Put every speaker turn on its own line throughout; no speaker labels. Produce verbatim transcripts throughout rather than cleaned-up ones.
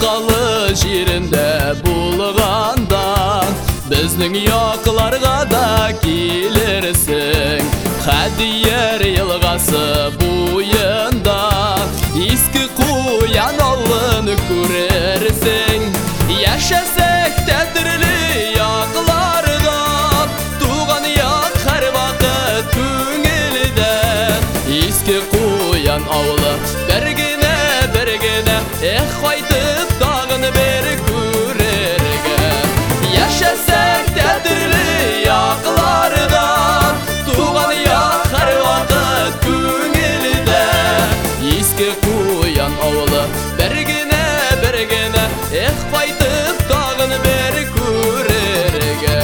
Айлалы жерінде болғанда біздің яқыларға да келерсің. Хадияр елғасы бойында ескі қоян ауылын көрерсің. Яшасақ та түрлі яқыларда, туған яқ әр вақыт көңілде. Ескі қоян ауылы біргіне біргіне, ех қайтып тағын бір көрерге. Яшасақ та түрлі яқыларда, туған яқ әр вақыт көңілде. Ескі қоян ауылы біргіне біргіне, ех қайтып тағын бір көрерге.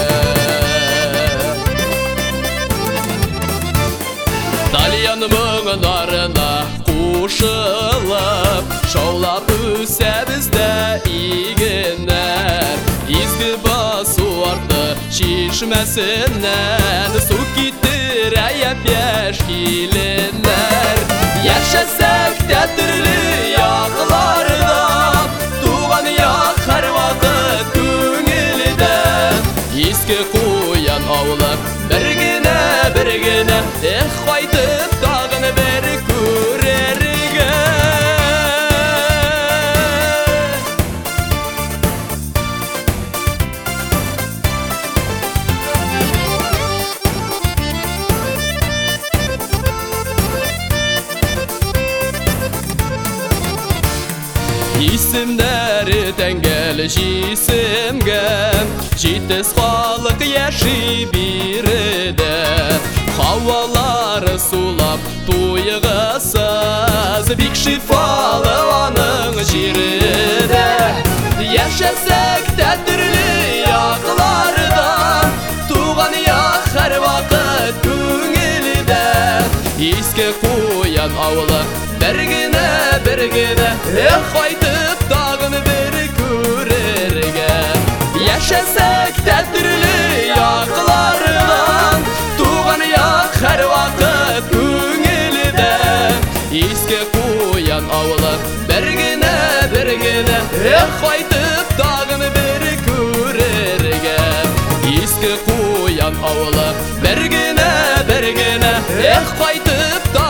Талиян мұңынарына қошылып, шаулап өсе бізді игінер. Ескі басу арты шешмәсінен, су кеттір аяп ешкеленер. Яшасақ та түрлі яқыларда, туған яқ әр вақыт көңілде. Ескі қоян ауылы біргіне біргіне, ех қайтып тағын бір көрерге. Есімдері тәңгіл жесімге, жетіс халық яши береді. Хауалары сулап тойғысыз, бик шифалы аның жереді. Яшасақ та түрлі яқыларда, туған яқ әр вақыт көңілде. Ескі қоян ауылы біргіне біргіне, ех қайтып тағын бір көрерге. Яшасақ та түрлі яқыларда, туған яқ әр вақыт көңілде. Ескі қоян ауылы біргіне біргіне, ех қайтып тағын бір көрерге. Ескі қоян ауылы біргіне біргіне, ех қайтып тағын